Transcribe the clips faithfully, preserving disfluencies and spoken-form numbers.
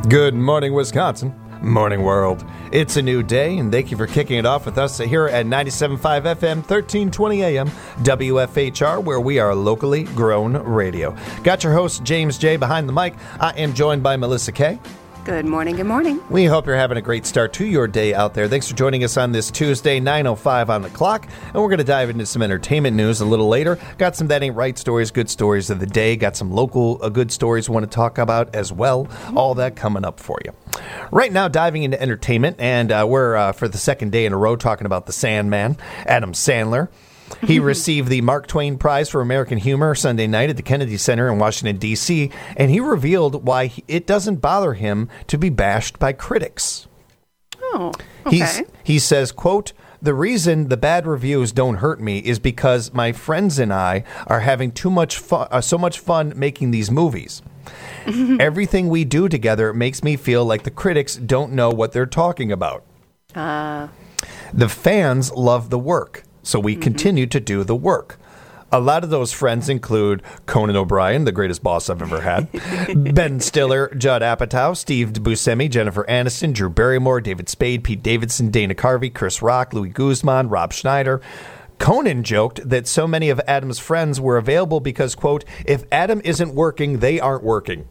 Good morning, Wisconsin. Morning, world. It's a new day, and thank you for kicking it off with us here at ninety-seven point five F M, thirteen twenty A M, W F H R, where we are locally grown radio. Got your host, James J., behind the mic. I am joined by Melissa K. Good morning, good morning. We hope you're having a great start to your day out there. Thanks for joining us on this Tuesday, nine oh five on the clock. And we're going to dive into some entertainment news a little later. Got some That Ain't Right stories, good stories of the day. Got some local uh, good stories we want to talk about as well. All that coming up for you. Right now, diving into entertainment, and uh, we're, uh, for the second day in a row, talking about the Sandman, Adam Sandler. He received the Mark Twain Prize for American Humor Sunday night at the Kennedy Center in Washington, D C, and he revealed why he, it doesn't bother him to be bashed by critics. Oh, okay. He's, he says, quote, "The reason the bad reviews don't hurt me is because my friends and I are having too much fun, uh, so much fun making these movies. Everything we do together makes me feel like the critics don't know what they're talking about. Uh. The fans love the work. So we mm-hmm. continue to do the work. A lot of those friends include Conan O'Brien, the greatest boss I've ever had, Ben Stiller, Judd Apatow, Steve Buscemi, Jennifer Aniston, Drew Barrymore, David Spade, Pete Davidson, Dana Carvey, Chris Rock, Louis Guzman, Rob Schneider. Conan joked that so many of Adam's friends were available because, quote, if Adam isn't working, they aren't working."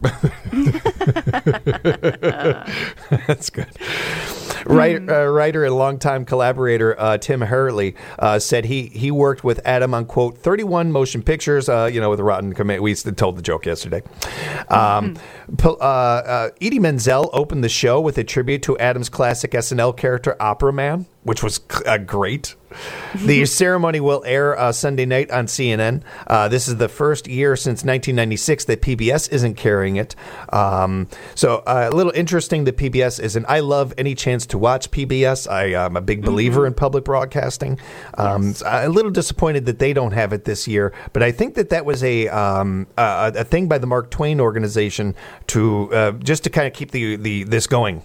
That's good. Writer, uh, writer and longtime collaborator uh, Tim Hurley uh, said he he worked with Adam on, quote, thirty-one motion pictures, uh, you know, with a Rotten Command. We told the joke yesterday. Um, mm-hmm. uh, uh, Edie Menzel opened the show with a tribute to Adam's classic S N L character, Opera Man, which was uh, great. The ceremony will air uh, Sunday night on C N N. Uh, this is the first year since nineteen ninety-six that P B S isn't carrying it. Um, so uh, a little interesting that P B S isn't. I love any chance to watch P B S. I, I'm a big believer mm-hmm. in public broadcasting. Um, yes. A little disappointed that they don't have it this year, but I think that that was a um, a, a thing by the Mark Twain organization to uh, just to kind of keep the, the this going.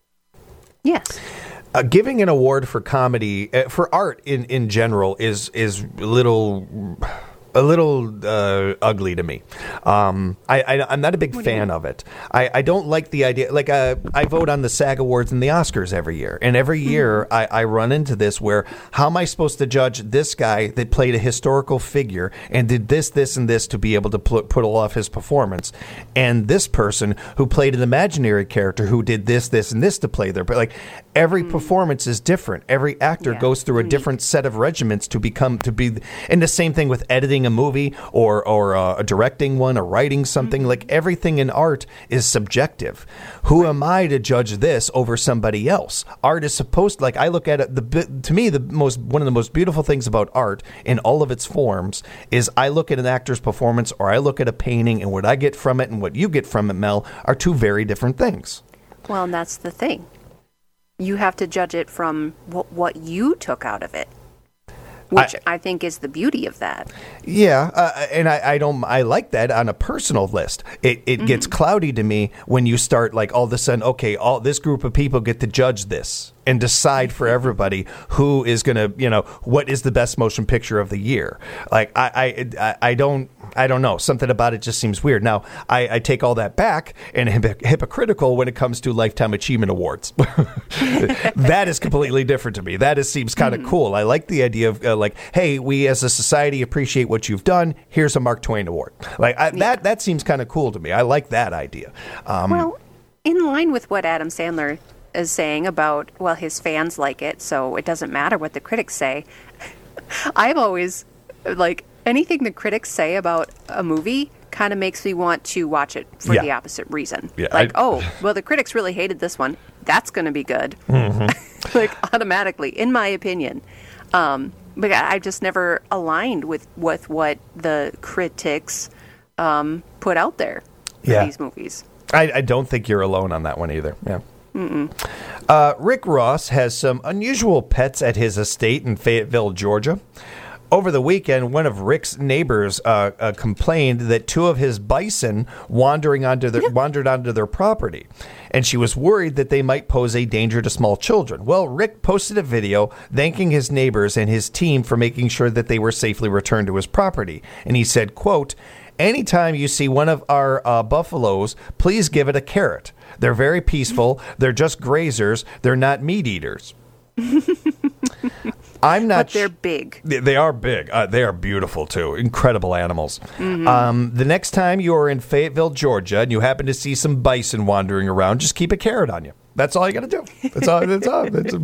Yes. Uh, giving an award for comedy, uh, for art in, in general, is is a little a little uh, ugly to me. Um, I, I I'm not a big fan of it. I, I don't like the idea. Like uh, I vote on the SAG Awards and the Oscars every year, and every year I, I run into this where how am I supposed to judge this guy that played a historical figure and did this, this, and this to be able to put put off his performance, and this person who played an imaginary character who did this, this, and this to play their, but like. Every mm. performance is different. Every actor yeah. goes through a different set of regiments to become to be. And the same thing with editing a movie or or uh, directing one or writing something. Mm-hmm. Like everything in art is subjective. Who right. am I to judge this over somebody else? Art is supposed to, like I look at it. The to me the most one of the most beautiful things about art in all of its forms is I look at an actor's performance or I look at a painting and what I get from it and what you get from it, Mel, are two very different things. Well, and that's the thing. You have to judge it from what, what you took out of it, which I, I think is the beauty of that. Yeah, uh, and I, I don't. I like that on a personal list. It it mm-hmm. gets cloudy to me when you start like all of a sudden. Okay, all this group of people get to judge this and decide for everybody who is going to, you know, what is the best motion picture of the year. Like I I I don't. I don't know. Something about it just seems weird. Now, I, I take all that back and hip- hypocritical when it comes to Lifetime Achievement Awards. That is completely different to me. That is, seems kind of mm. cool. I like the idea of uh, like, hey, we as a society appreciate what you've done. Here's a Mark Twain Award. Like I, yeah. that. That seems kind of cool to me. I like that idea. Um, well, in line with what Adam Sandler is saying about, well, his fans like it, so it doesn't matter what the critics say. I've always like. Anything the critics say about a movie kind of makes me want to watch it for yeah. the opposite reason. Yeah, like, I, oh, well, the critics really hated this one. That's going to be good. Mm-hmm. Like, automatically, in my opinion. Um, but I just never aligned with, with what the critics um, put out there for yeah. these movies. I, I don't think you're alone on that one either. Yeah. Mm-mm. Uh, Rick Ross has some unusual pets at his estate in Fayetteville, Georgia. Over the weekend, one of Rick's neighbors uh, uh, complained that two of his bison wandering onto their, wandered onto their property, and she was worried that they might pose a danger to small children. Well, Rick posted a video thanking his neighbors and his team for making sure that they were safely returned to his property, and he said, quote, anytime you see one of our uh, buffaloes, please give it a carrot. They're very peaceful. They're just grazers. They're not meat eaters. I'm not. But they're big. They, they are big. Uh, they are beautiful too. Incredible animals. Mm-hmm. Um, the next time you are in Fayetteville, Georgia, and you happen to see some bison wandering around, just keep a carrot on you. That's all you got to do. That's all. That's all. That's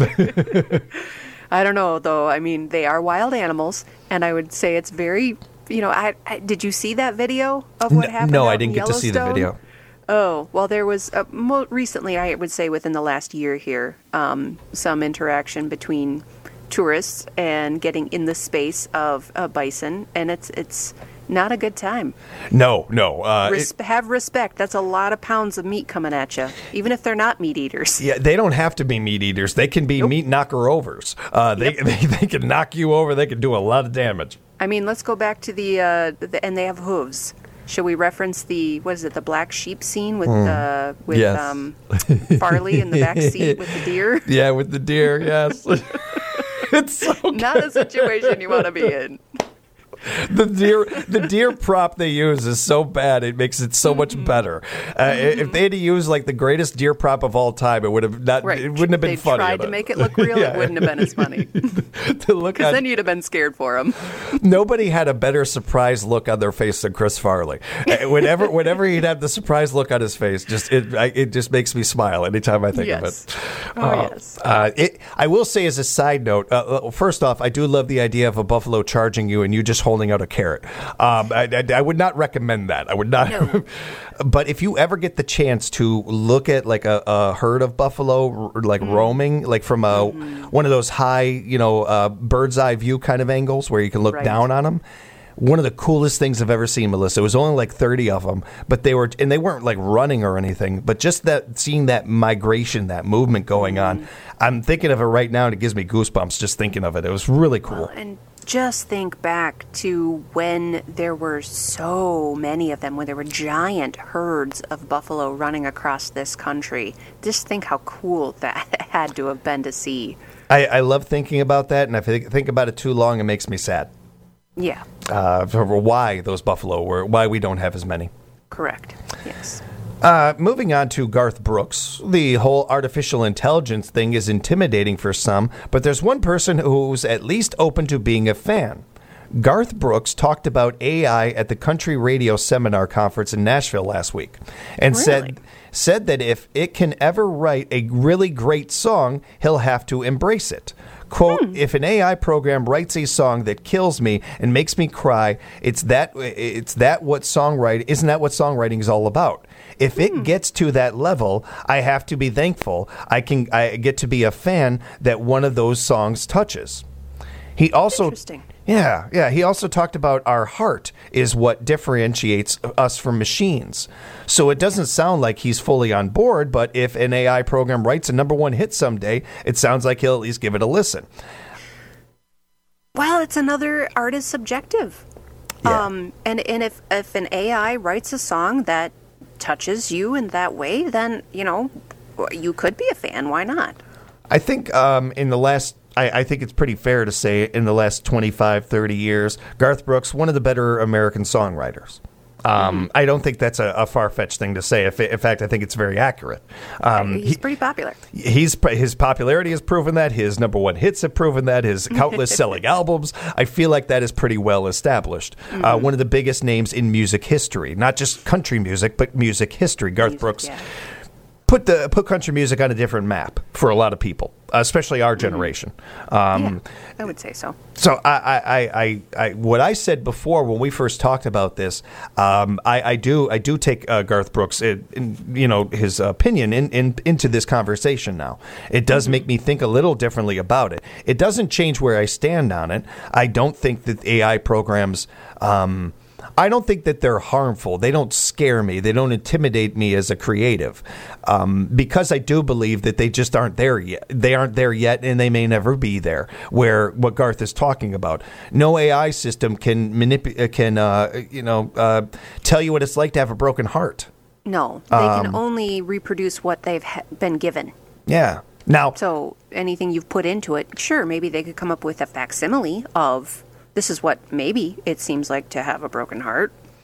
I don't know though. I mean, they are wild animals, and I would say it's very. You know, I, I did you see that video of what no, happened? No, out I didn't in get to see the video. Oh, well, there was, uh, mo- recently, I would say within the last year here, um, some interaction between tourists and getting in the space of a bison, and it's it's not a good time. No, no. Uh, Res- it, have respect. That's a lot of pounds of meat coming at you, even if they're not meat eaters. Yeah, they don't have to be meat eaters. They can be nope. meat knocker-overs. Uh, they, yep. they they can knock you over. They can do a lot of damage. I mean, let's go back to the, uh, the and they have hooves. Should we reference the, what is it, the black sheep scene with mm. uh, with yes. um, Farley in the back seat with the deer? Yeah, with the deer, yes. It's so not a situation you want to be in. The deer, the deer prop they use is so bad; it makes it so much better. Uh, mm-hmm. If they had to use like the greatest deer prop of all time, it would have not. Right. It wouldn't have been they funny. They tried to make it look real; yeah. It wouldn't have been as funny. Because then you'd have been scared for him. Nobody had a better surprised look on their face than Chris Farley. Whenever, whenever he'd have the surprised look on his face, just it, I, it just makes me smile anytime I think yes. of it. Oh uh, yes. Uh, it, I will say, as a side note, uh, first off, I do love the idea of a buffalo charging you and you just holding out a carrot. Um, I, I, I would not recommend that. I would not. No. But if you ever get the chance to look at like a, a herd of buffalo, like mm. roaming, like from a mm. one of those high, you know, uh, bird's eye view kind of angles where you can look right. down on them. One of the coolest things I've ever seen, Melissa. It was only like thirty of them, but they were, and they weren't like running or anything. But just that, seeing that migration, that movement going mm. on, I'm thinking of it right now, and it gives me goosebumps just thinking of it. It was really cool. Well, and just think back to when there were so many of them, when there were giant herds of buffalo running across this country. Just think how cool that had to have been to see. I, I love thinking about that, and if I think about it too long, it makes me sad. Yeah. Uh, for why those buffalo were, why we don't have as many. Correct. Yes. Uh, moving on to Garth Brooks, the whole artificial intelligence thing is intimidating for some, but there's one person who's at least open to being a fan. Garth Brooks talked about A I at the Country Radio Seminar Conference in Nashville last week, and really? said said that if it can ever write a really great song, he'll have to embrace it. Quote, hmm. if an A I program writes a song that kills me and makes me cry, it's that it's that what songwriting isn't that what songwriting is all about. If it hmm. gets to that level, I have to be thankful. I can I get to be a fan that one of those songs touches. He also Interesting. Yeah, yeah. He also talked about our heart is what differentiates us from machines. So it doesn't sound like he's fully on board, but if an A I program writes a number one hit someday, it sounds like he'll at least give it a listen. Well, it's another art is subjective. Yeah. Um, and, and if, if an A I writes a song that touches you in that way, then, you know, you could be a fan. Why not? I think um, in the last I, I think it's pretty fair to say in the last twenty-five, thirty years, Garth Brooks, one of the better American songwriters. Um, mm-hmm. I don't think that's a, a far-fetched thing to say. If, in fact, I think it's very accurate. Um, he's he, pretty popular. He's his popularity has proven that. His number one hits have proven that. His countless selling albums, I feel like that is pretty well established. Mm-hmm. Uh, one of the biggest names in music history, not just country music, but music history. Garth music, Brooks. Yeah. Put the put country music on a different map for a lot of people, especially our generation. Um, yeah, I would say so. So I, I, I, I, what I said before when we first talked about this, um, I, I do I do take uh, Garth Brooks, in, in, you know, his opinion in, in, into this conversation now. It does mm-hmm. make me think a little differently about it. It doesn't change where I stand on it. I don't think that A I programs. Um, I don't think that they're harmful. They don't scare me. They don't intimidate me as a creative, um, because I do believe that they just aren't there yet. They aren't there yet, and they may never be there. Where what Garth is talking about, no A I system can manipulate, can uh, you know, uh, tell you what it's like to have a broken heart. No, they um, can only reproduce what they've ha- been given. Yeah. Now, so anything you've put into it, sure, maybe they could come up with a facsimile of. This is what maybe it seems like to have a broken heart.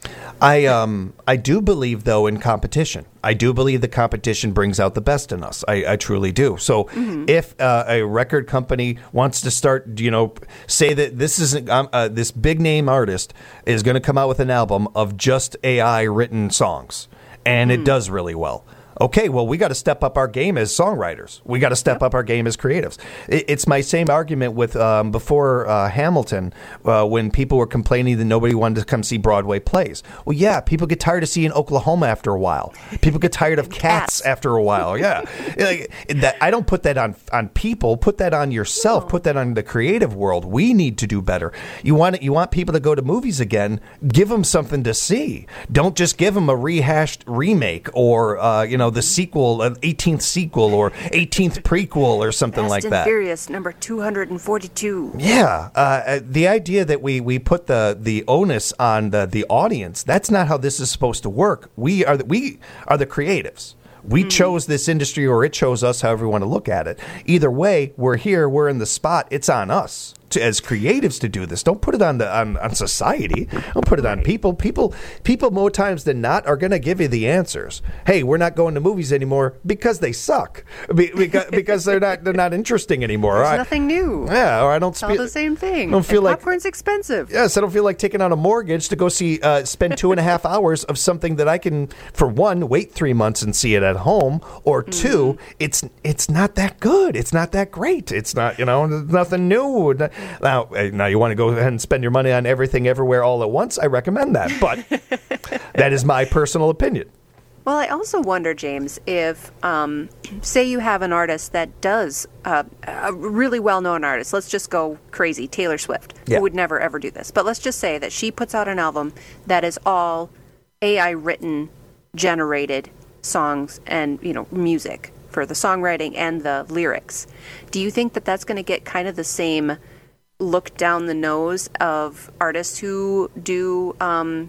I um I do believe though in competition. I do believe the competition brings out the best in us. I, I truly do. So mm-hmm. if uh, a record company wants to start, you know, say that this isn't um, uh, this big name artist is going to come out with an album of just A I written songs, and mm. it does really well. Okay, well, we got to step up our game as songwriters. We got to step yep. up our game as creatives. It, it's my same argument with um, before uh, Hamilton, uh, when people were complaining that nobody wanted to come see Broadway plays. Well, yeah, people get tired of seeing Oklahoma after a while. People get tired of Cats, Cats after a while. Yeah, like, that, I don't put that on on people. Put that on yourself. No. Put that on the creative world. We need to do better. You want you want people to go to movies again? Give them something to see. Don't just give them a rehashed remake or uh, you know. the sequel, an eighteenth sequel or eighteenth prequel or something Fast like and that. Furious number two hundred forty-two. Yeah. Uh, the idea that we, we put the, the onus on the, the audience, that's not how this is supposed to work. We are the, we are the creatives. We mm-hmm. chose this industry, or it chose us, however you want to look at it. Either way, we're here, we're in the spot, it's on us. To, as creatives to do this. Don't put it on the on, on society. Don't put it on people. People people more times than not are going to give you the answers. Hey, we're not going to movies anymore because they suck. Be, because, because they're not they're not interesting anymore. There's I, nothing new. Yeah, or I don't. It's all the same thing. I don't feel and like popcorn's expensive. Yes, I don't feel like taking out a mortgage to go see uh, spend two and a half hours of something that I can, for one, wait three months and see it at home, or mm-hmm. two, it's it's not that good. It's not that great. It's not you know nothing new. Now, now you want to go ahead and spend your money on everything everywhere all at once? I recommend that, but that is my personal opinion. Well, I also wonder, James, if, um, say you have an artist that does, uh, a really well-known artist, let's just go crazy, Taylor Swift, yeah. who would never ever do this, but let's just say that she puts out an album that is all A I-written, generated songs and, you know, music for the songwriting and the lyrics. Do you think that that's going to get kind of the same look down the nose of artists who do um,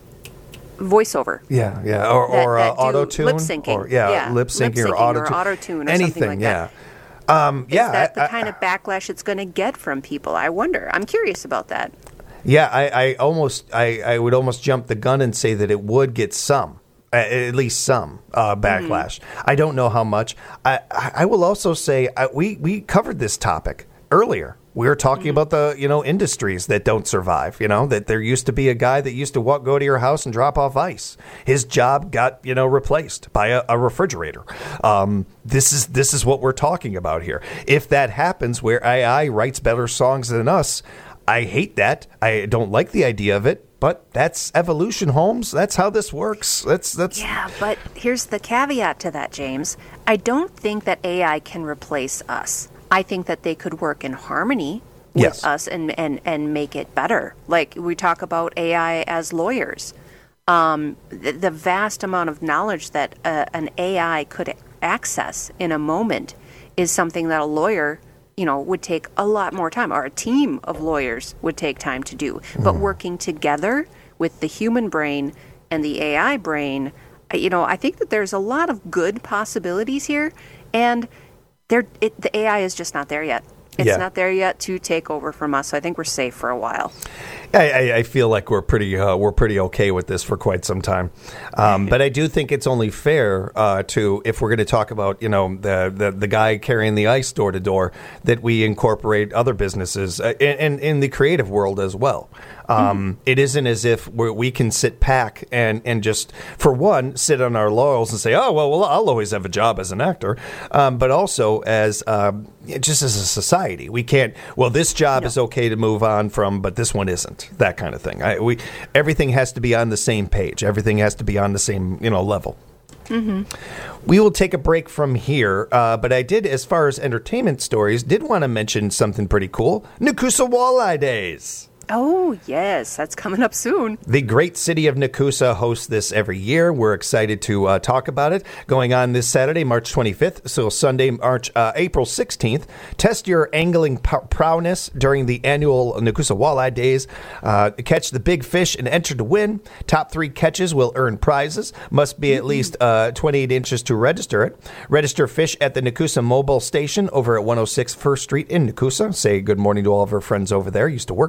voiceover? Yeah, yeah, or, that, or uh, auto tune, lip syncing, or yeah, yeah. lip syncing or auto tune, or anything, something like yeah. that. Um, yeah, is that I, the kind I, of backlash it's going to get from people? I wonder. I'm curious about that. Yeah, I, I almost, I, I would almost jump the gun and say that it would get some. At least some uh, backlash. Mm-hmm. I don't know how much. I, I will also say I, we we covered this topic earlier. We were talking mm-hmm. about the, you know, industries that don't survive, you know, that there used to be a guy that used to walk, go to your house and drop off ice. His job got, you know, replaced by a, a refrigerator. Um, this is this is what we're talking about here. If that happens where A I writes better songs than us, I hate that. I don't like the idea of it. But that's evolution, Holmes. That's how this works. That's that's. Yeah, but here's the caveat to that, James. I don't think that A I can replace us. I think that they could work in harmony with yes. us and, and, and make it better. Like we talk about A I as lawyers. Um, the, the vast amount of knowledge that uh, an A I could access in a moment is something that a lawyer, you know, would take a lot more time, or a team of lawyers would take time to do. Mm. But working together with the human brain and the A I brain, you know, I think that there's a lot of good possibilities here, and there, it, the A I is just not there yet. It's yeah. not there yet to take over from us, so I think we're safe for a while. I, I, I feel like we're pretty uh, we're pretty okay with this for quite some time, um, but I do think it's only fair uh, to, if we're going to talk about, you know, the, the the guy carrying the ice door to door, that we incorporate other businesses uh, and in the creative world as well. Um, mm-hmm. It isn't as if we're, we can sit back and, and just, for one, sit on our laurels and say, oh, well, well I'll always have a job as an actor. Um, but also as um, just as a society, we can't, well, this job no. is okay to move on from, but this one isn't, that kind of thing. I, we Everything has to be on the same page. Everything has to be on the same, you know, level. Mm-hmm. We will take a break from here, uh, but I did, as far as entertainment stories, did want to mention something pretty cool. Nakusa Walleye Days. Oh, yes. That's coming up soon. The great city of Nakusa hosts this every year. We're excited to uh, talk about it. Going on this Saturday, March twenty-fifth, so Sunday, March uh, April sixteenth. Test your angling p- prowess during the annual Nakusa Walleye Days. Uh, catch the big fish and enter to win. Top three catches will earn prizes. Must be at mm-hmm. least uh, twenty-eight inches to register it. Register fish at the Nakusa Mobile Station over at one oh six First Street in Nakusa. Say good morning to all of our friends over there. Used to work over there.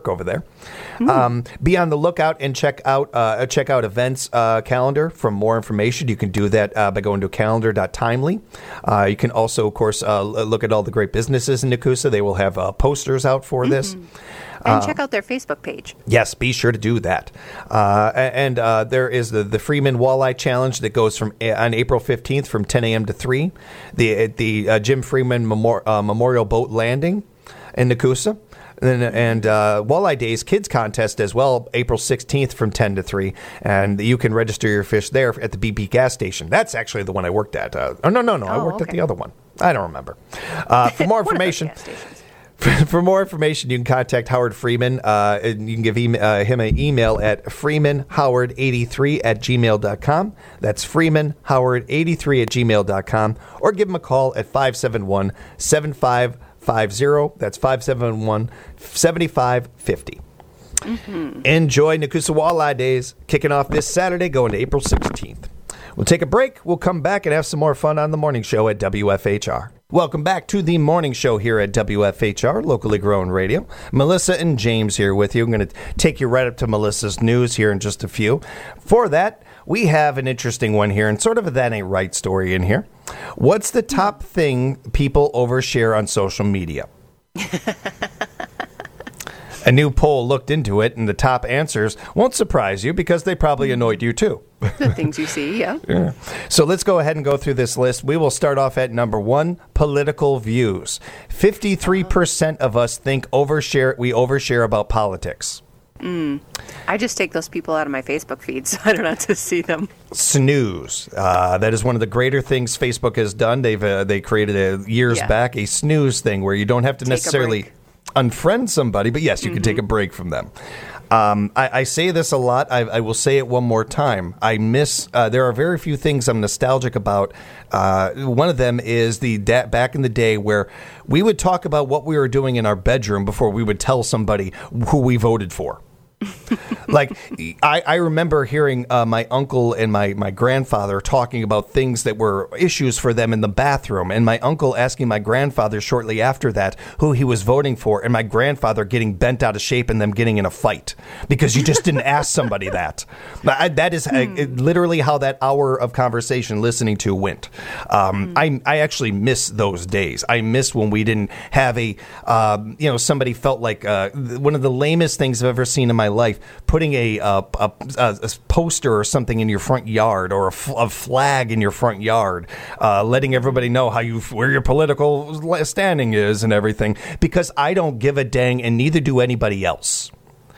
Mm. Um, be on the lookout and check out uh, check out events uh, calendar for more information. You can do that uh, by going to calendar dot timely. Uh, you can also, of course, uh, look at all the great businesses in Nakusa. They will have uh, posters out for mm-hmm. this. And uh, check out their Facebook page. Yes, be sure to do that. Uh, and uh, there is the, the Freeman Walleye Challenge that goes from uh, on April fifteenth from ten a.m. to three. The the uh, Jim Freeman Memor- uh, Memorial Boat Landing in Nakusa. And, and uh, Walleye Days Kids Contest as well, April sixteenth from ten to three. And you can register your fish there at the B P gas station. That's actually the one I worked at. Uh, oh, no, no, no. Oh, I worked okay. at the other one. I don't remember. Uh, for more information... For more information, you can contact Howard Freeman. Uh, and you can give e- uh, him an email at freeman howard eighty-three at gmail dot com. That's freeman howard eighty-three at gmail dot com. Or give him a call at five seven one, seven five five zero. That's five seven one, seven five five zero. Mm-hmm. Enjoy Nakusa Walleye Days, kicking off this Saturday, going to April sixteenth. We'll take a break. We'll come back and have some more fun on the morning show at W F H R. Welcome back to the morning show here at W F H R, locally grown radio. Melissa and James here with you. I'm going to take you right up to Melissa's news here in just a few. For that, we have an interesting one here and sort of a that ain't right story in here. What's the top thing people overshare on social media? A new poll looked into it, and the top answers won't surprise you because they probably annoyed you too. The things you see, yeah. yeah. So let's go ahead and go through this list. We will start off at number one, political views. fifty-three percent of us think overshare. we overshare about politics. Mm. I just take those people out of my Facebook feed, so I don't have to see them. Snooze. Uh, that is one of the greater things Facebook has done. They've uh, they created a, years yeah. back a snooze thing where you don't have to take necessarily unfriend somebody, but yes, you mm-hmm. can take a break from them. Um, I, I say this a lot. I, I will say it one more time. I miss. Uh, there are very few things I'm nostalgic about. Uh, one of them is the da- back in the day where we would talk about what we were doing in our bedroom before we would tell somebody who we voted for. Like, I, I remember hearing uh, my uncle and my, my grandfather talking about things that were issues for them in the bathroom, and my uncle asking my grandfather shortly after that who he was voting for, and my grandfather getting bent out of shape and them getting in a fight because you just didn't ask somebody that. I, that is mm. uh, literally how that hour of conversation listening to went. Um, mm. I I actually miss those days. I miss when we didn't have a, uh, you know, somebody felt like uh, one of the lamest things I've ever seen in my life, putting a, uh, a, a poster or something in your front yard, or a, f- a flag in your front yard, uh, letting everybody know how you where your political standing is and everything, because I don't give a dang, and neither do anybody else.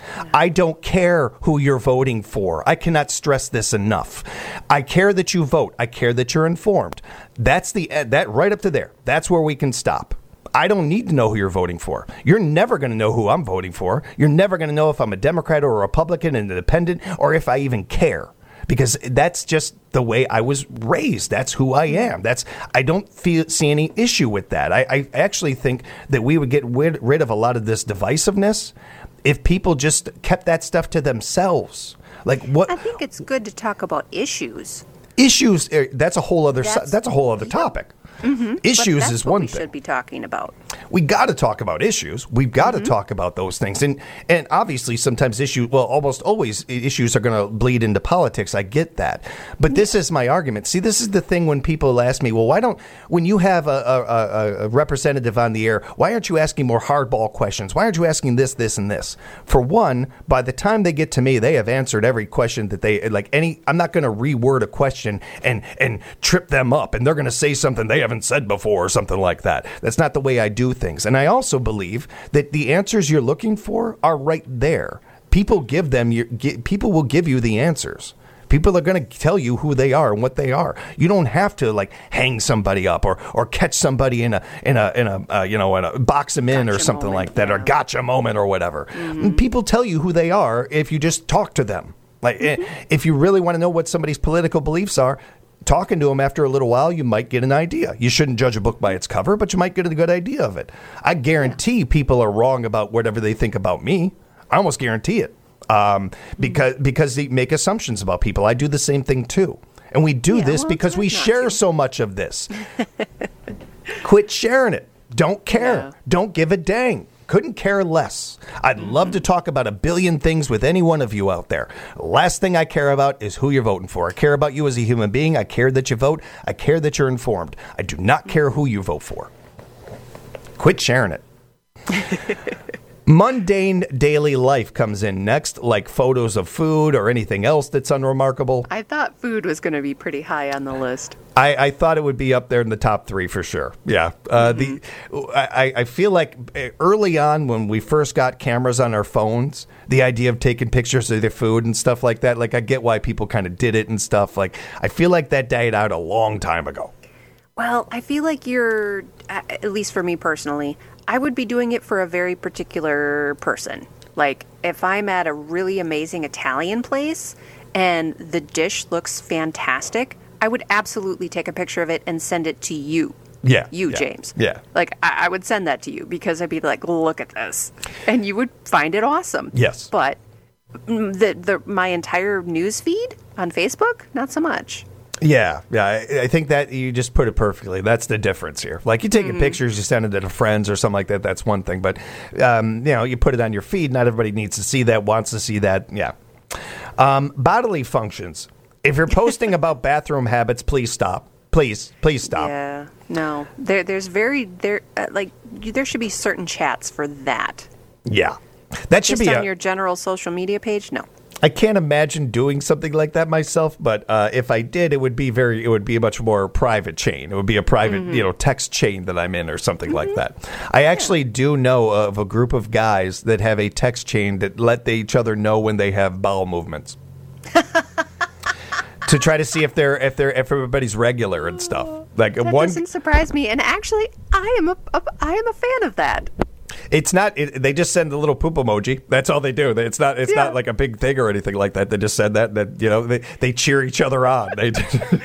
I don't care who you're voting for. I cannot stress this enough. I care that you vote. I care that you're informed. That's the that right up to there. That's where we can stop. I don't need to know who you're voting for. You're never going to know who I'm voting for. You're never going to know if I'm a Democrat or a Republican, an independent, or if I even care. Because that's just the way I was raised. That's who I am. That's I don't feel see any issue with that. I, I actually think that we would get rid, rid of a lot of this divisiveness if people just kept that stuff to themselves. Like what? I think it's good to talk about issues. Issues. That's a whole other. That's, that's a whole other topic. Mm-hmm. Issues but that's is what one we thing. Should be talking about. We got to talk about issues. We've got mm-hmm. to talk about those things, and and obviously sometimes issues. Well, almost always issues are going to bleed into politics. I get that, but yeah. this is my argument. See, this is the thing when people ask me, well, why don't when you have a, a, a representative on the air, why aren't you asking more hardball questions? Why aren't you asking this, this, and this? For one, by the time they get to me, they have answered every question that they like. Any, I'm not going to reword a question and and trip them up, and they're going to say something they haven't said before. Or something like that. That's not the way I do things. And I also believe that the answers you're looking for are right there. People give them. Your, get, people will give you the answers. People are going to tell you who they are and what they are. You don't have to like hang somebody up or or catch somebody in a in a in a uh, you know in a box them in gotcha or something moment, like that yeah. or gotcha moment or whatever. Mm-hmm. People tell you who they are if you just talk to them. Like mm-hmm. if you really want to know what somebody's political beliefs are, talking to them after a little while, you might get an idea. You shouldn't judge a book by its cover, but you might get a good idea of it. I guarantee yeah. people are wrong about whatever they think about me. I almost guarantee it um, because because they make assumptions about people. I do the same thing too. And we do yeah, this well, because we share to. so much of this. Quit sharing it. Don't care. Yeah. Don't give a dang. Couldn't care less. I'd love to talk about a billion things with any one of you out there. Last thing I care about is who you're voting for. I care about you as a human being. I care that you vote. I care that you're informed. I do not care who you vote for. Quit sharing it. Mundane daily life comes in next, like photos of food or anything else that's unremarkable. I thought food was going to be pretty high on the list. I, I thought it would be up there in the top three for sure. Yeah. Uh, mm-hmm. the I, I feel like early on when we first got cameras on our phones, the idea of taking pictures of their food and stuff like that, like I get why people kind of did it and stuff. Like I feel like that died out a long time ago. Well, I feel like you're, at least for me personally, I would be doing it for a very particular person. Like, if I'm at a really amazing Italian place and the dish looks fantastic, I would absolutely take a picture of it and send it to you. Yeah. You, yeah, James. Yeah. Like, I, I would send that to you because I'd be like, look at this. And you would find it awesome. Yes. But the the my entire news feed on Facebook, not so much. Yeah, yeah. I, I think that you just put it perfectly. That's the difference here. Like you taking mm-hmm. pictures, you send it to friends or something like that. That's one thing. But, um, you know, you put it on your feed. Not everybody needs to see that, wants to see that. Yeah. Um, bodily functions. If you're posting about bathroom habits, please stop. Please, please stop. Yeah, no. There, there's very, there, uh, like, there should be certain chats for that. Yeah. That should Just be on a, your general social media page? No. I can't imagine doing something like that myself, but uh, if I did, it would be very, it would be a much more private chain. It would be a private, mm-hmm. you know, text chain that I'm in or something mm-hmm. like that. I actually yeah. do know of a group of guys that have a text chain that let they, each other know when they have bowel movements. To try to see if they're if they're if everybody's regular and stuff. Like that one doesn't surprise me, and actually, I am a, a I am a fan of that. It's not. It, they just send the little poop emoji. That's all they do. It's not. It's yeah. not like a big thing or anything like that. They just send that. That you know, they they cheer each other on. They.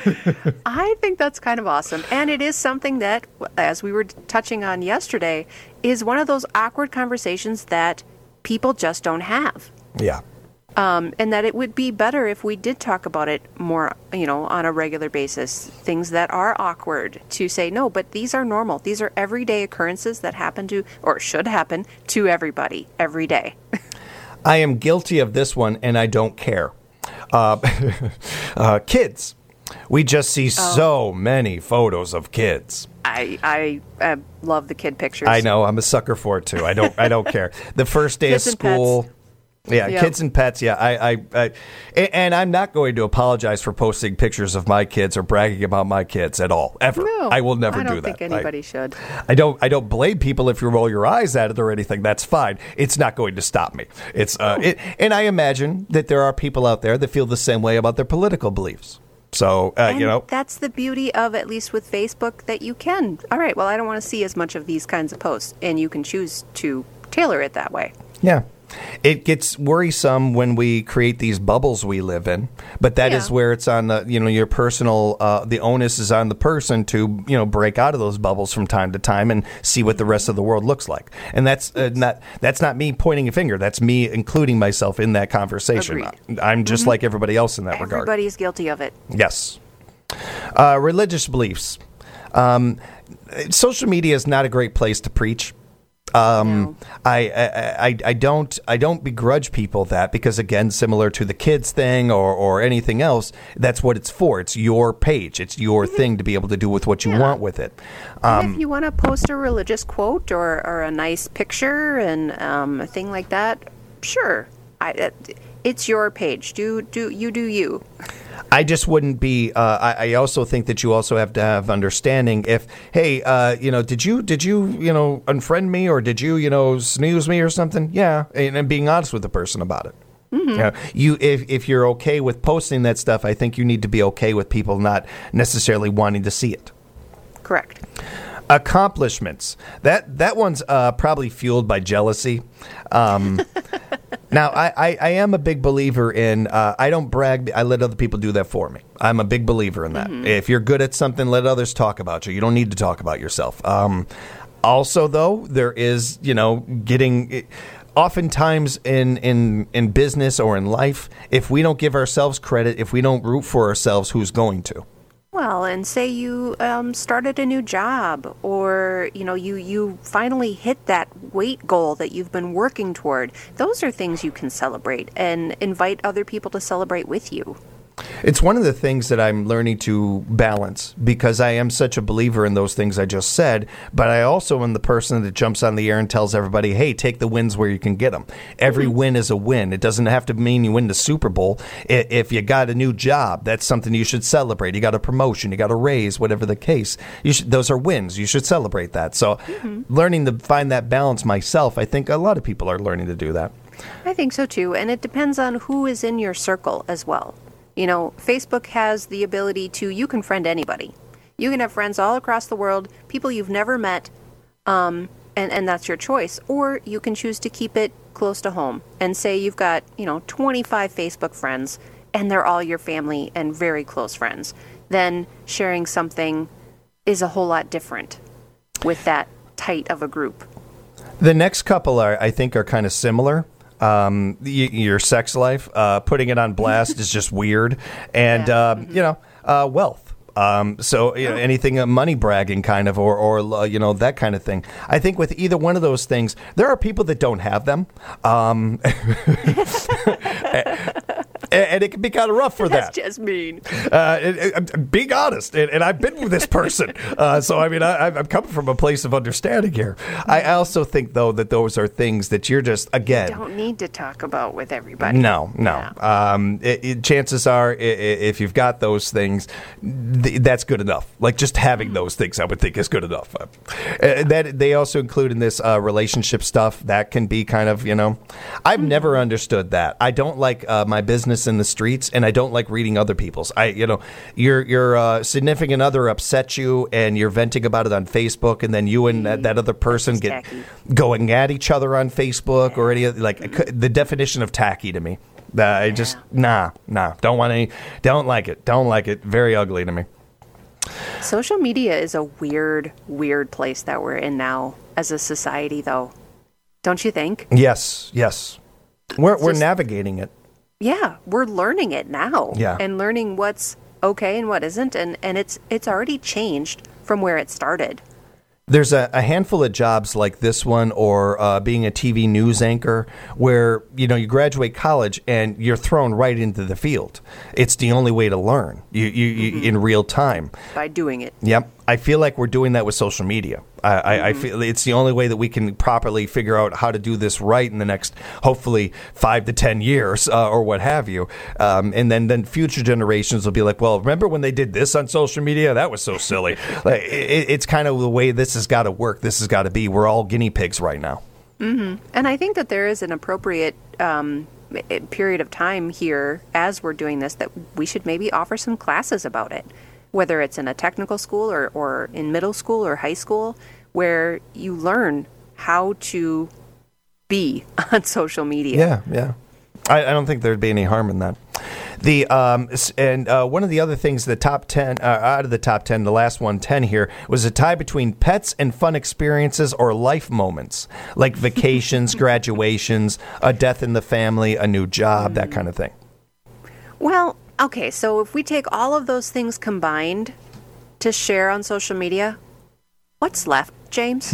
I think that's kind of awesome, and it is something that, as we were touching on yesterday, is one of those awkward conversations that people just don't have. Yeah. Um, and that it would be better if we did talk about it more, you know, on a regular basis. Things that are awkward to say, no, but these are normal. These are everyday occurrences that happen to, or should happen to everybody every day. I am guilty of this one, and I don't care. Uh, uh, kids. We just see oh. so many photos of kids. I I uh, love the kid pictures. I know. I'm a sucker for it, too. I don't I don't care. The first day kids of school... Pets. Yeah, yep. Kids and pets. Yeah, I, I, I, and I'm not going to apologize for posting pictures of my kids or bragging about my kids at all, ever. No, I will never I don't do that. think anybody I, should. I don't. I don't blame people if you roll your eyes at it or anything. That's fine. It's not going to stop me. It's, uh, it, and I imagine that there are people out there that feel the same way about their political beliefs. So, uh, and you know, that's the beauty of, at least with Facebook, that you can. All right, well, I don't want to see as much of these kinds of posts, and you can choose to tailor it that way. Yeah. It gets worrisome when we create these bubbles we live in, but that yeah. is where it's on the, you know, your personal, uh, the onus is on the person to, you know, break out of those bubbles from time to time and see what the rest of the world looks like. And that's uh, not, that's not me pointing a finger. That's me including myself in that conversation. Agreed. I'm just mm-hmm. like everybody else in that Everybody's regard. Everybody's guilty of it. Yes. Uh, religious beliefs. Um, social media is not a great place to preach. Um, no. I, I, I, I don't, I don't begrudge people that, because again, similar to the kids thing or, or anything else, that's what it's for. It's your page. It's your mm-hmm. thing to be able to do with what you yeah. want with it. Um, Um, if you want to post a religious quote or, or a nice picture and um, a thing like that, sure. I, it, it's your page. Do, do, you do you. I just wouldn't be. Uh, I, I also think that you also have to have understanding. If, hey, uh, you know, did you did you you know unfriend me, or did you you know snooze me or something? Yeah, and, and being honest with the person about it. Mm-hmm. You know, you if if you're okay with posting that stuff, I think you need to be okay with people not necessarily wanting to see it. Correct. Accomplishments. That that one's uh, probably fueled by jealousy. Um, now, I, I, I am a big believer in, uh, I don't brag, I let other people do that for me. I'm a big believer in that. Mm-hmm. If you're good at something, let others talk about you. You don't need to talk about yourself. Um, also, though, there is, you know, getting... Oftentimes in, in, in business or in life, if we don't give ourselves credit, if we don't root for ourselves, who's going to? Well, and say you um, started a new job, or you know you you finally hit that weight goal that you've been working toward. Those are things you can celebrate and invite other people to celebrate with you. It's one of the things that I'm learning to balance because I am such a believer in those things I just said, but I also am the person that jumps on the air and tells everybody, hey, take the wins where you can get them. Every mm-hmm. win is a win. It doesn't have to mean you win the Super Bowl. If you got a new job, that's something you should celebrate. You got a promotion, you got a raise, whatever the case. You should, those are wins. You should celebrate that. So mm-hmm. learning to find that balance myself, I think a lot of people are learning to do that. I think so too, and it depends on who is in your circle as well. You know, Facebook has the ability to, you can friend anybody. You can have friends all across the world, people you've never met, um, and, and that's your choice. Or you can choose to keep it close to home and say you've got, you know, twenty-five Facebook friends and they're all your family and very close friends. Then sharing something is a whole lot different with that tight of a group. The next couple are, I think, are kind of similar. Um, y- your sex life, uh, putting it on blast is just weird. And, yeah. uh, mm-hmm. you know, uh, wealth. Um, so you know, anything uh, money bragging kind of, or, or uh, you know, that kind of thing. I think with either one of those things, there are people that don't have them. Um, and it can be kind of rough for That's that. That's just mean. Uh, it, it, being honest, and, and I've been with this person. Uh, so, I mean, I, I'm coming from a place of understanding here. I also think, though, that those are things that you're just, again. You don't need to talk about with everybody. No, no. Yeah. Um, it, it, chances are, i- if you've got those things, th- that's good enough. Like, just having those things, I would think, is good enough. Uh, that they also include in this uh, relationship stuff. That can be kind of, you know, I've mm-hmm. never understood that. I don't like uh, my business in the streets, and I don't like reading other people's. I, you know, your your uh, significant other upsets you, and you're venting about it on Facebook, and then you and that, that other person get tacky. going at each other on Facebook or any like mm-hmm. the definition of tacky to me. Uh, I yeah. just nah nah don't want any, don't like it, don't like it. Very ugly to me. Social media is a weird, weird place that we're in now as a society, though. Don't you think? Yes, yes. We're It's we're just- navigating it. Yeah, we're learning it now. Yeah. And learning what's okay and what isn't, and, and it's it's already changed from where it started. There's a, a handful of jobs like this one, or uh, being a T V news anchor, where you know you graduate college and you're thrown right into the field. It's the only way to learn you, you, Mm-hmm. you in real time. By doing it. Yep, I feel like we're doing that with social media. I, I, Mm-hmm. I feel it's the only way that we can properly figure out how to do this right in the next, hopefully, five to ten years uh, or what have you. Um, and then, then future generations will be like, well, remember when they did this on social media? That was so silly. Like, it, it's kind of the way this has got to work. This has got to be. We're all guinea pigs right now. Mm-hmm. And I think that there is an appropriate um, period of time here as we're doing this that we should maybe offer some classes about it, whether it's in a technical school or, or in middle school or high school, where you learn how to be on social media. Yeah, yeah. I, I don't think there'd be any harm in that. The um s- and uh, one of the other things, the top ten uh, out of the top ten, the last one ten here was a tie between pets and fun experiences or life moments, like vacations, graduations, a death in the family, a new job, that kind of thing. Well, okay, so if we take all of those things combined to share on social media, what's left, James?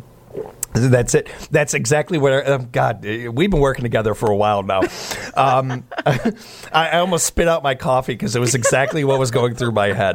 That's it. That's exactly what. I, um, God, we've been working together for a while now. Um, I, I almost spit out my coffee because it was exactly what was going through my head.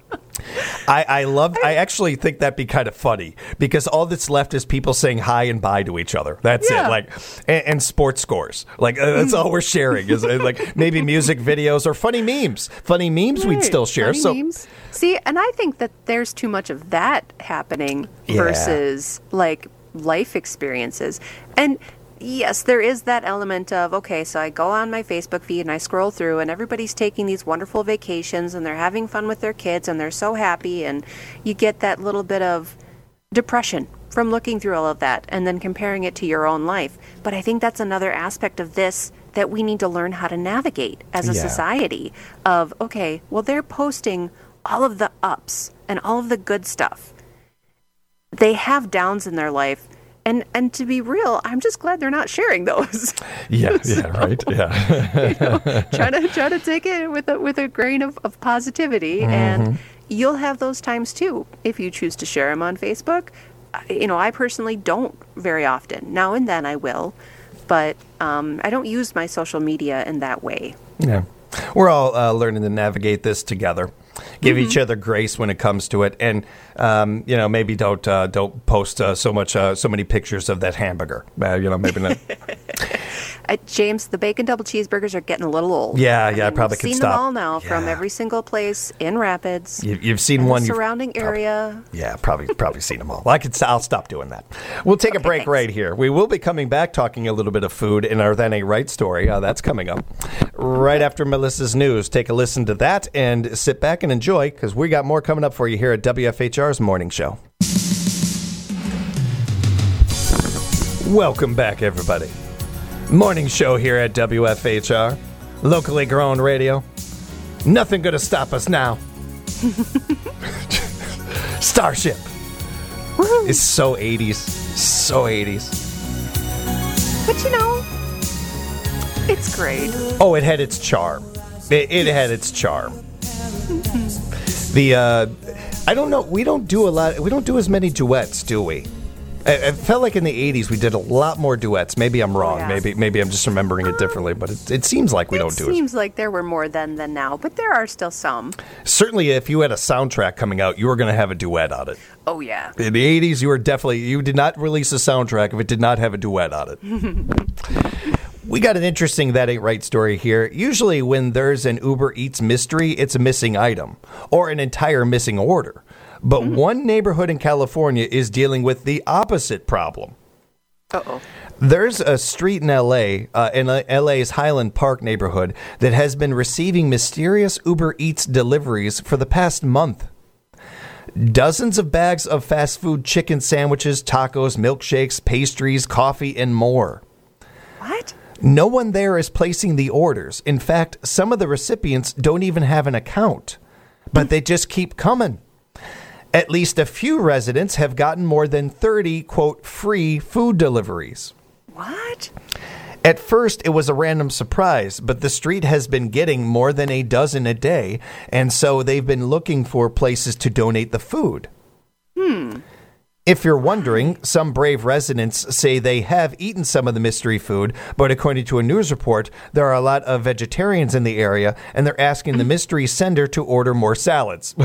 I, I love. I actually think that'd be kind of funny because all that's left is people saying hi and bye to each other. That's Yeah. it. Like and, and sports scores. Like uh, that's all we're sharing is uh, like maybe music videos or funny memes. Funny memes we'd Right, still share. funny So memes. See, and I think that there's too much of that happening Yeah. versus like life experiences. And yes, there is that element of, okay, so I go on my Facebook feed and I scroll through and everybody's taking these wonderful vacations and they're having fun with their kids and they're so happy, and you get that little bit of depression from looking through all of that and then comparing it to your own life. But I think that's another aspect of this that we need to learn how to navigate as a Yeah. society of, okay, well, they're posting all of the ups and all of the good stuff. They have downs in their life. And and to be real, I'm just glad they're not sharing those. yeah, yeah, right, yeah. you know, try to try to take it with a with a grain of, of positivity, and you'll have those times too if you choose to share them on Facebook. I- You know, I personally don't very often. Now and then I will, but um, I don't use my social media in that way. Yeah. We're all uh, learning to navigate this together. Give Mm-hmm. each other grace when it comes to it, and um, you know, maybe don't uh, don't post uh, so much uh, so many pictures of that hamburger. Uh, you know, maybe not. Uh, James, the bacon double cheeseburgers are getting a little old. Yeah, yeah, I probably we've could seen stop. them all now from Yeah. every single place in Rapids. You, you've seen and one the you've surrounding probably- area. Yeah, probably probably seen them all. Well, I could. I'll stop doing that. We'll take a Okay, break thanks. right here. We will be coming back talking a little bit of food in our Then A Right story. Uh, that's coming up right after Melissa's news. Take a listen to that and sit back and enjoy, because we got more coming up for you here at W F H R's Morning Show. Welcome back, everybody. Morning show here at W F H R, locally grown radio. Nothing gonna stop us now. Starship. It's so eighties. So eighties. But you know, it's great. Oh, it had its charm. It, it had its charm. The, uh, I don't know, we don't do a lot, we don't do as many duets, do we? It, it felt like in the eighties we did a lot more duets. Maybe I'm wrong. yeah. Maybe maybe I'm just remembering it differently, but it, it seems like we it don't do it. seems like there were more then than now, but there are still some. Certainly, if you had a soundtrack coming out, you were going to have a duet on it. Oh, yeah. In the eighties, you were definitely, you did not release a soundtrack if it did not have a duet on it. We got an interesting That Ain't Right story here. Usually when there's an Uber Eats mystery, it's a missing item or an entire missing order. But mm. one neighborhood in California is dealing with the opposite problem. Uh-oh. There's a street in L A, uh, in L A's Highland Park neighborhood, that has been receiving mysterious Uber Eats deliveries for the past month. Dozens of bags of fast food chicken sandwiches, tacos, milkshakes, pastries, coffee, and more. What? No one there is placing the orders. In fact, some of the recipients don't even have an account, but they just keep coming. At least a few residents have gotten more than thirty, quote, free food deliveries. What? At first, it was a random surprise, but the street has been getting more than a dozen a day, and so they've been looking for places to donate the food. Hmm. If you're wondering, some brave residents say they have eaten some of the mystery food, but according to a news report, there are a lot of vegetarians in the area, and they're asking the mystery sender to order more salads.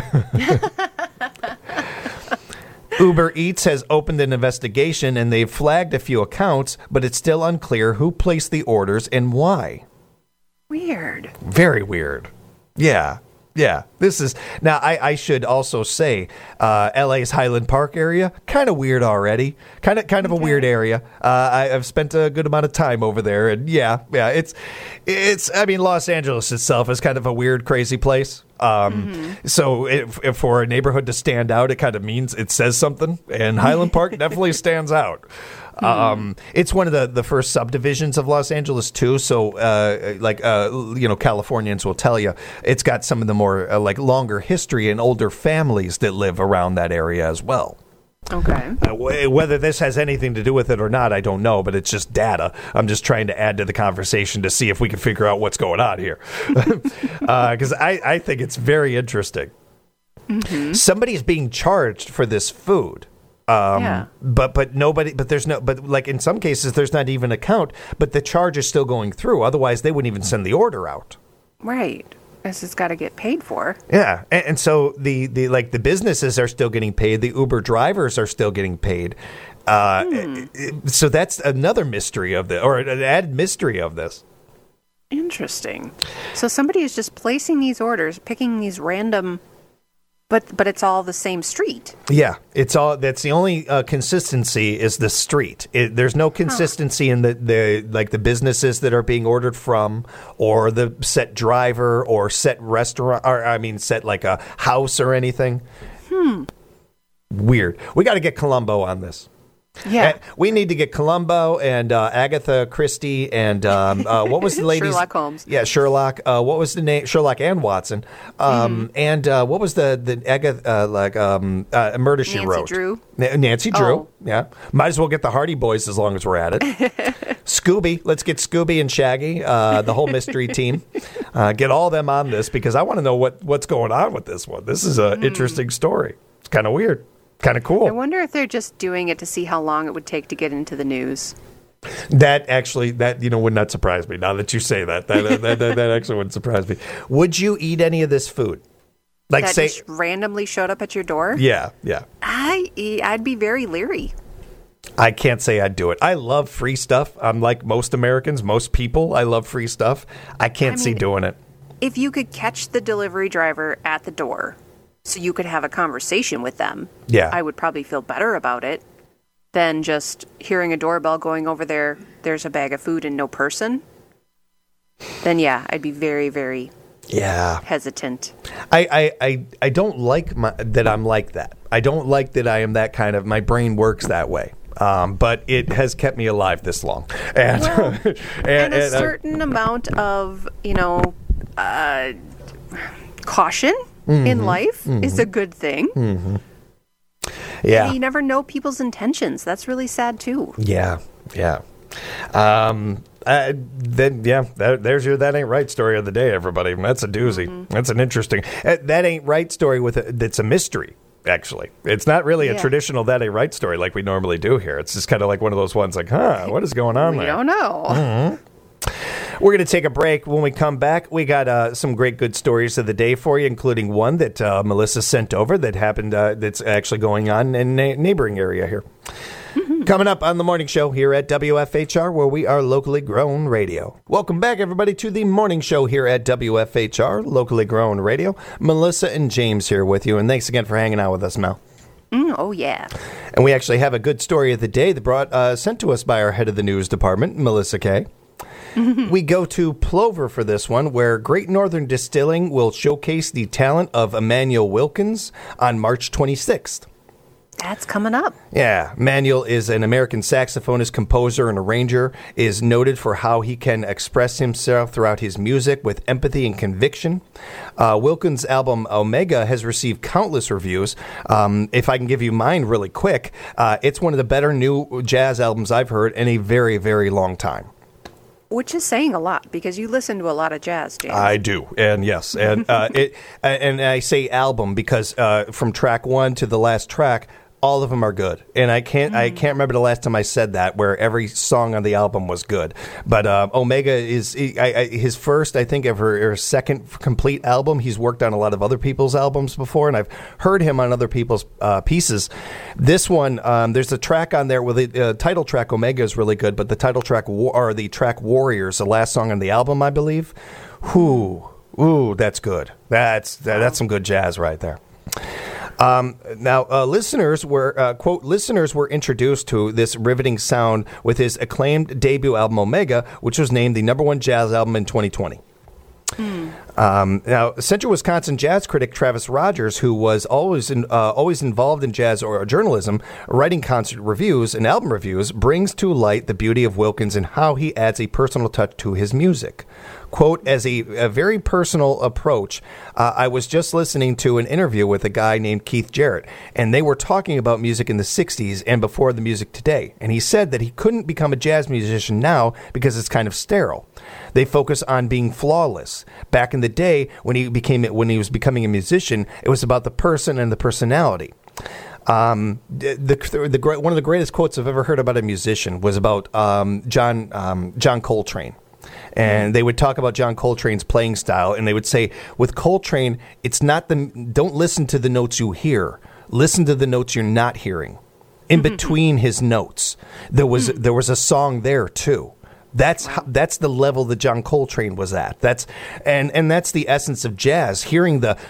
Uber Eats has opened an investigation, and they've flagged a few accounts, but it's still unclear who placed the orders and why. Weird. Very weird. Yeah. Yeah, this is now. I, I should also say, uh, L A's Highland Park area, kind of weird already. Kind of, kind of Okay. a weird area. Uh, I, I've spent a good amount of time over there, and yeah, yeah, it's, it's. I mean, Los Angeles itself is kind of a weird, crazy place. Um, Mm-hmm. So, if, if for a neighborhood to stand out, it kind of means it says something, and Highland Park definitely stands out. Um, it's one of the, the first subdivisions of Los Angeles too. So, uh, like, uh, you know, Californians will tell you it's got some of the more uh, like longer history and older families that live around that area as well. Okay. Uh, wh- whether this has anything to do with it or not, I don't know, but it's just data. I'm just trying to add to the conversation to see if we can figure out what's going on here. Because uh, I, I think it's very interesting. Mm-hmm. Somebody's being charged for this food. Um, Yeah. But but nobody, but there's no, but like in some cases, there's not even a count, but the charge is still going through. Otherwise, they wouldn't even send the order out. Right. This has got to get paid for. Yeah, and, and so the, the like the businesses are still getting paid. The Uber drivers are still getting paid. Uh, Hmm. So that's another mystery of the, or an added mystery of this. Interesting. So somebody is just placing these orders, picking these random, but but it's all the same street. Yeah, it's all. That's the only uh, consistency is the street. It, there's no consistency in the, the like the businesses that are being ordered from, or the set driver, or set restaurant, or I mean, set like a house or anything. Hmm. Weird. We got to get Columbo on this. Yeah. And we need to get Columbo and uh, Agatha Christie and um, uh, what was the lady's Sherlock Holmes. Yeah, Sherlock. Uh, what was the name? Sherlock and Watson. Um, mm. And uh, what was the the Agatha uh, like um, uh, Murder She Nancy Wrote? Drew. Na- Nancy Drew. Oh. Yeah. Might as well get the Hardy Boys as long as we're at it. Scooby. Let's get Scooby and Shaggy, uh, the whole mystery team. Uh, get all them on this because I want to know what what's going on with this one. This is an mm. interesting story. It's kind of weird. Kind of cool. I wonder if they're just doing it to see how long it would take to get into the news. That actually, that you know, would not surprise me. Now that you say that, that that, that, that actually wouldn't surprise me. Would you eat any of this food? Like that say, just randomly showed up at your door? Yeah, yeah. I I'd be very leery. I can't say I'd do it. I love free stuff. I'm like most Americans, most people. I love free stuff. I can't I see mean, doing it. If you could catch the delivery driver at the door, so you could have a conversation with them, yeah, I would probably feel better about it than just hearing a doorbell going over there, there's a bag of food and no person. Then, yeah, I'd be very, very yeah hesitant. I, I, I, I don't like my, that I'm like that. I don't like that I am that kind of, my brain works that way. Um, but it has kept me alive this long. And, well, and, and a and, certain uh, amount of, you know, uh, caution mm-hmm, in life mm-hmm, is a good thing. Mm-hmm. Yeah. And you never know people's intentions. That's really sad, too. Yeah, yeah. Um, uh, then, yeah, that, there's your That Ain't Right story of the day, everybody. That's a doozy. Mm-hmm. That's an interesting, uh, That Ain't Right story with a, that's a mystery. Actually, it's not really a yeah. traditional That Ain't Right story like we normally do here. It's just kind of like one of those ones like, huh, what is going on we there? We don't know. Mm-hmm. We're going to take a break. When we come back, we got uh, some great good stories of the day for you, including one that uh, Melissa sent over that happened, uh, that's actually going on in a neighboring area here. Mm-hmm. Coming up on the morning show here at W F H R, where we are locally grown radio. Welcome back, everybody, to the morning show here at W F H R, locally grown radio. Melissa and James here with you, and thanks again for hanging out with us, Mel. Mm, oh, yeah. And we actually have a good story of the day that brought uh, sent to us by our head of the news department, Melissa Kay. We go to Plover for this one, where Great Northern Distilling will showcase the talent of Emmanuel Wilkins on March twenty-sixth. That's coming up. Yeah. Manuel is an American saxophonist, composer, and arranger, is noted for how he can express himself throughout his music with empathy and conviction. Uh, Wilkins' album Omega has received countless reviews. Um, if I can give you mine really quick, uh, it's one of the better new jazz albums I've heard in a very, very long time. Which is saying a lot, because you listen to a lot of jazz, James. I do, and yes, and uh, it, and I say album because uh, from track one to the last track, all of them are good, and I can't mm. I can't remember the last time I said that where every song on the album was good. But uh, Omega is I, I, his first, I think, ever or second complete album. He's worked on a lot of other people's albums before, and I've heard him on other people's uh, pieces. This one, um, there's a track on there with the uh, title track Omega is really good, but the title track or the track Warriors, the last song on the album, I believe. Whoo, ooh, that's good. That's that, that's some good jazz right there. Um, now, uh, listeners were, uh, quote, listeners were introduced to this riveting sound with his acclaimed debut album, Omega, which was named the number one jazz album in twenty twenty. Mm. Um, now, Central Wisconsin jazz critic Travis Rogers, who was always in, uh, always involved in jazz or journalism, writing concert reviews and album reviews, brings to light the beauty of Wilkins and how he adds a personal touch to his music. Quote, as a, a very personal approach, uh, I was just listening to an interview with a guy named Keith Jarrett, and they were talking about music in the sixties and before the music today. And he said that he couldn't become a jazz musician now because it's kind of sterile. They focus on being flawless. Back in the day, when he became when he was becoming a musician, it was about the person and the personality. Um, the, the, the one of the greatest quotes I've ever heard about a musician was about um, John um, John Coltrane. And they would talk about John Coltrane's playing style, and they would say, with Coltrane, it's not the, don't listen to the notes you hear. Listen to the notes you're not hearing. In between his notes, there was there was a song there too. That's how, that's the level that John Coltrane was at. That's and and that's the essence of jazz. Hearing the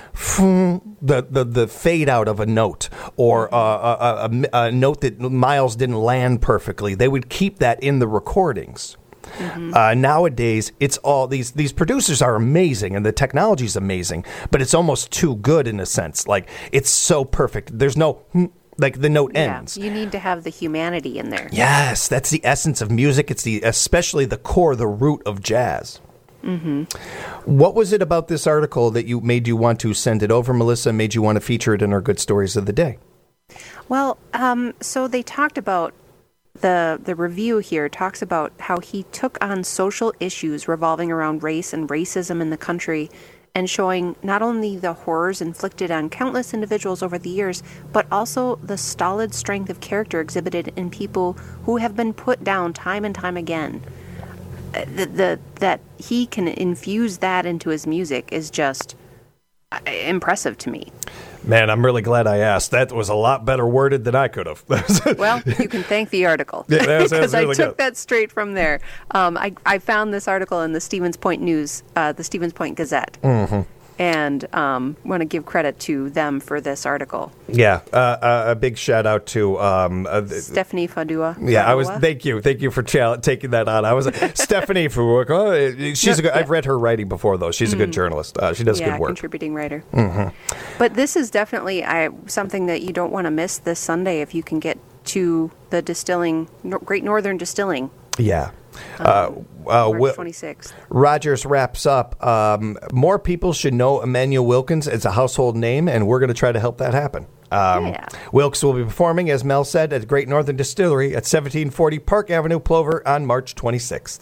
the the, the fade out of a note or a, a, a, a note that Miles didn't land perfectly. They would keep that in the recordings. Mm-hmm. Uh, nowadays, it's all these these producers are amazing and the technology is amazing, but it's almost too good in a sense. Like it's so perfect. There's no Like the note Yeah, ends. you need to have the humanity in there. Yes, that's the essence of music. It's the especially the core, the root of jazz. Mm-hmm. What was it about this article that you made you want to send it over, Melissa, made you want to feature it in our Good Stories of the Day? Well, um, so they talked about, the the review here talks about how he took on social issues revolving around race and racism in the country, and showing not only the horrors inflicted on countless individuals over the years, but also the stolid strength of character exhibited in people who have been put down time and time again. Uh, The, the that he can infuse that into his music is just uh, impressive to me. Man, I'm really glad I asked. That was a lot better worded than I could have. Well, you can thank the article, Yeah, that was- that was because I really took good. that straight from there. Um, I, I found this article in the Stevens Point News, uh, the Stevens Point Gazette, Mm-hmm. and um, want to give credit to them for this article. Yeah, uh, uh, a big shout out to um, uh, th- Stephanie Fadua. yeah. I was Fadua? thank you, thank you for cha- taking that on. I was Stephanie for work. Oh, she's a good, I've read her writing before though. She's a good journalist. Uh, she does yeah, good work. contributing writer. Mm-hmm. But this is definitely I, something that you don't want to miss this Sunday if you can get to the distilling, Nor- Great Northern Distilling, Yeah. Uh, uh, March Wi- twenty-sixth. Rogers wraps up. Um, more people should know Emmanuel Wilkins as a household name, and we're going to try to help that happen. Um, Yeah. Wilkes will be performing, as Mel said, at Great Northern Distillery at seventeen forty Park Avenue, Plover, on March twenty-sixth.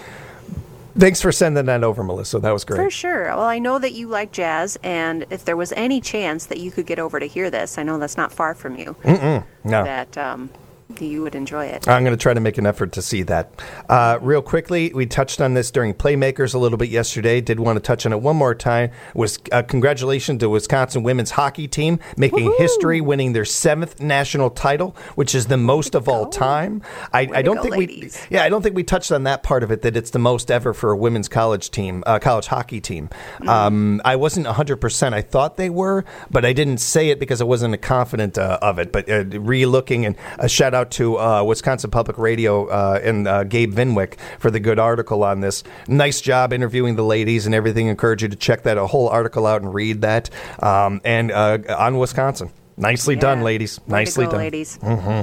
Thanks for sending that over, Melissa. That was great. For sure. Well, I know that you like jazz, and if there was any chance that you could get over to hear this, I know that's not far from you, No. that um, you would enjoy it. I'm going to try to make an effort to see that. Uh, real quickly, we touched on this during Playmakers a little bit yesterday. Did want to touch on it one more time. Was uh, congratulations to Wisconsin women's hockey team making Woohoo! history, winning their seventh national title, which is the most of all go. time. I, Way I to don't go, think ladies. we, yeah, I don't think we touched on that part of it. That it's the most ever for a women's college team, uh, college hockey team. Mm. Um, I wasn't one hundred percent. I thought they were, but I didn't say it because I wasn't confident uh, of it. But uh, re-looking, and a shout out to uh, Wisconsin Public Radio uh, and uh, Gabe Vinwick for the good article on this. Nice job interviewing the ladies and everything. Encourage you to check that a whole article out and read that. Um, and uh, on Wisconsin, nicely done, Yeah. ladies. Way Nicely to go, done. ladies.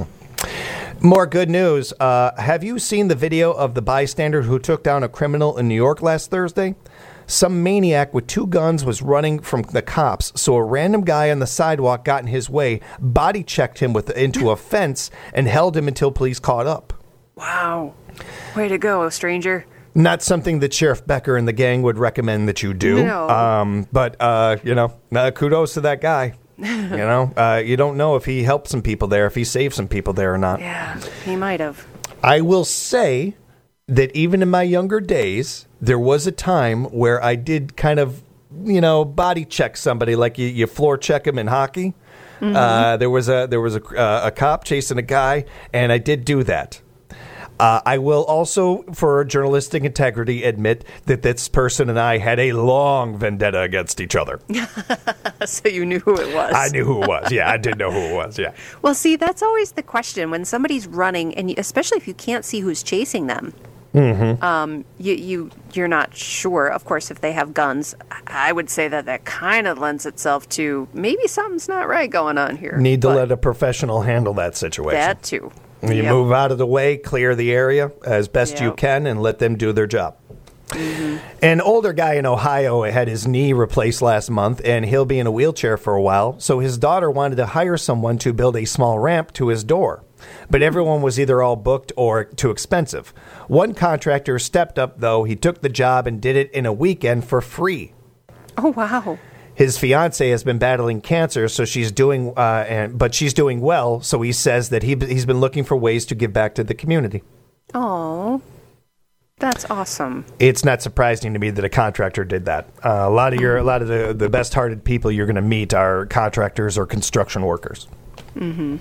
More good news. Uh, have you seen the video of the bystander who took down a criminal in New York last Thursday? Some maniac with two guns was running from the cops, so a random guy on the sidewalk got in his way, body checked him with into a fence, and held him until police caught up. Wow. Way to go, stranger. Not something that Sheriff Becker and the gang would recommend that you do. No. Um, but, uh, you know, uh, kudos to that guy. You know, uh, you don't know if he helped some people there, if he saved some people there or not. Yeah, he might have. I will say that even in my younger days, there was a time where I did kind of, you know, body check somebody like you, you floor check him in hockey. Mm-hmm. Uh, there was a there was a, uh, a cop chasing a guy, and I did do that. Uh, I will also, for journalistic integrity, admit that this person and I had a long vendetta against each other. So you knew who it was. I knew who it was. Yeah, I did know who it was. Yeah. Well, see, that's always the question when somebody's running, and you, especially if you can't see who's chasing them. Mm-hmm. Um, you you you're not sure. Of course, if they have guns, I would say that that kind of lends itself to maybe something's not right going on here. Need to But let a professional handle that situation. that too. You Yep. move out of the way, clear the area as best you Yep. can, and let them do their job. Mm-hmm. An older guy in Ohio had his knee replaced last month, and he'll be in a wheelchair for a while, so his daughter wanted to hire someone to build a small ramp to his door. But everyone was either all booked or too expensive. One contractor stepped up, though. He took the job and did it in a weekend for free. Oh wow. His fiance has been battling cancer, so she's doing, uh, and but she's doing well. So he says that he he's been looking for ways to give back to the community. Oh, that's awesome. It's not surprising to me that a contractor did that. Uh, a lot of your, a lot of the, the best-hearted people you're going to meet are contractors or construction workers. Mm-hmm.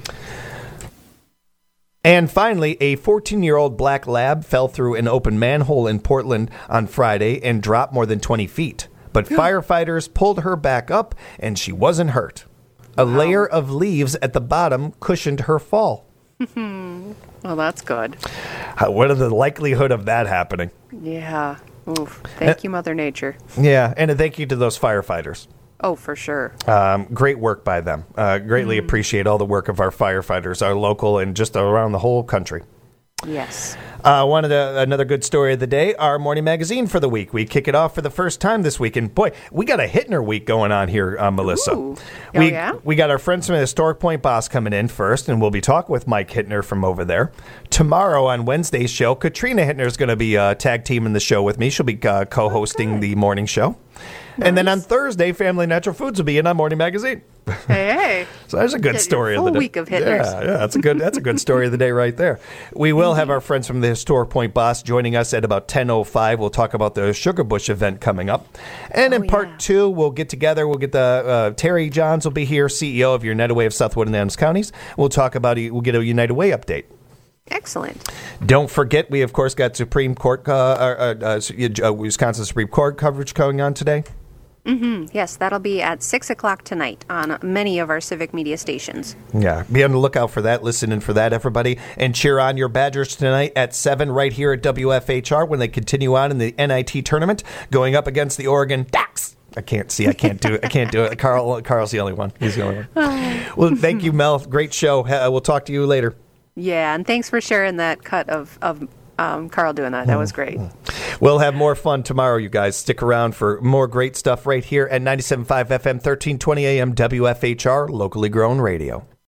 And finally, a fourteen-year-old black lab fell through an open manhole in Portland on Friday and dropped more than twenty feet. But firefighters pulled her back up, and she wasn't hurt. A layer of leaves at the bottom cushioned her fall. Well, that's good. Uh, What are the likelihood of that happening? Yeah. Oof. Thank you, Mother Nature. Yeah, and a thank you to those firefighters. Oh, for sure. Um, great work by them. Uh, greatly Mm-hmm. appreciate all the work of our firefighters, our local, and just around the whole country. Yes. Uh, one of the another good story of the day, our morning magazine for the week. We kick it off for the first time this week, and boy, we got a Hittner week going on here, uh, Melissa. Ooh. Oh, we yeah? we got our friends from the Historic Point Boss coming in first, and we'll be talking with Mike Hittner from over there tomorrow on Wednesday's show. Katrina Hittner is going to be uh, tag teaming the show with me. She'll be uh, co-hosting Okay. the morning show. And then on Thursday, Family Natural Foods will be in on Morning Magazine. Hey, hey. So there's a good Get story your of the full day. week of Hittners. Yeah, yeah, that's a good that's a good story of the day right there. We will have our friends from the Historic Point Boss joining us at about ten oh five. We'll talk about the Sugar Bush event coming up. And in Oh, part yeah. two, we'll get together. We'll get the uh, Terry Johns will be here, C E O of United Way of Southwood and Adams Counties. We'll talk about we'll get a United Way update. Excellent. Don't forget, we of course got Supreme Court, uh, uh, uh, uh, Wisconsin Supreme Court coverage going on today. Yes, that'll be at six o'clock tonight on many of our civic media stations. Yeah, be on the lookout for that. Listen in for that, everybody. And cheer on your Badgers tonight at seven right here at W F H R when they continue on in the N I T tournament, going up against the Oregon Ducks. I can't see. I can't do it. I can't do it. Carl, Carl's the only one. He's the only one. Well, thank you, Mel. Great show. Uh, We'll talk to you later. Yeah, and thanks for sharing that cut of, of um, Carl doing that. That was great. We'll have more fun tomorrow, you guys. Stick around for more great stuff right here at ninety-seven point five F M, thirteen twenty A M, W F H R, locally grown radio.